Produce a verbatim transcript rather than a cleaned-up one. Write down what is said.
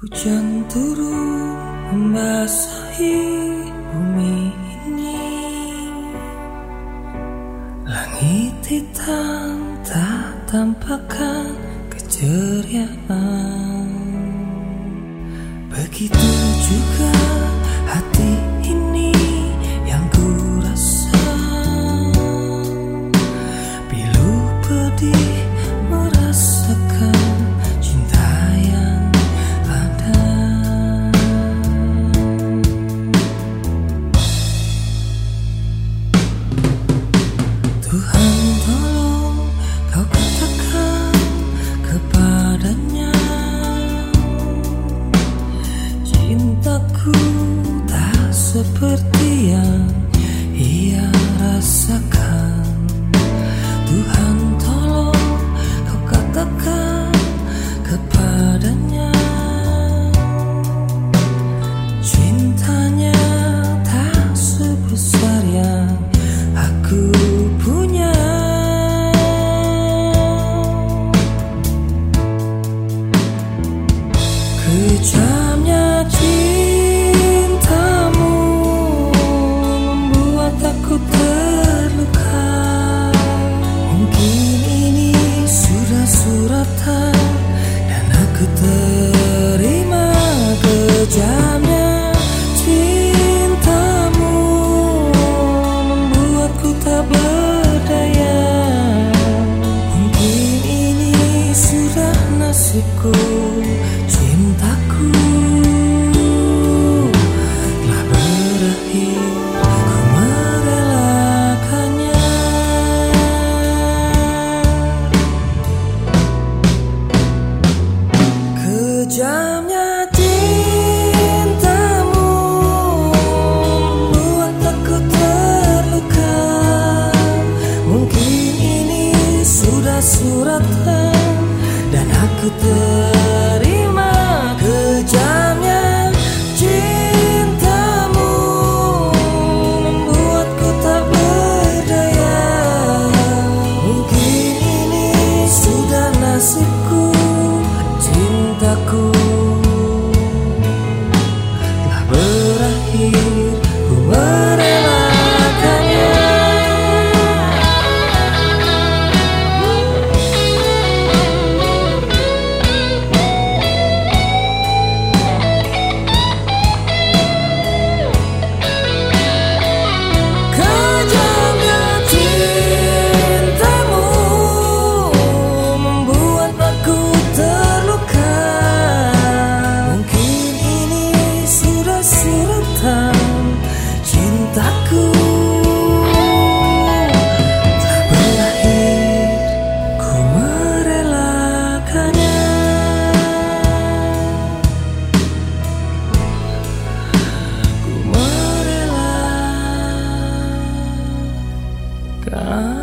Hujan turun membasahi bumi ini. Langit hitam tak tampakkan keceriaan. Begitu juga hati ini yang ku rasa. Pilu pedih merasakan cinta yang ada. Tuhan tolong kau katakan kepadanya, cintaku tak seperti yang ia rasakan. Tuhan tolong kau katakan kepadanya, cintanya tak sebesar yang aku punya. Kejamnya cintamu membuat aku terluka. Mungkin ini sudah suratan dan aku terima. Kejamnya cintamu membuatku tak berdaya. Mungkin ini sudah nasibku. Cintaku telah berakhir, ku merelakannya. Kejamnya cintamu membuat aku terluka. Mungkin ini sudah suratan dan aku terima. Kejamnya cintamu membuatku tak berdaya. Mungkin ini sudah nasibku. Cintaku telah berakhir, ku merelakannya. Cintaku telah berakhir, ku merelakannya. Ku merelakan.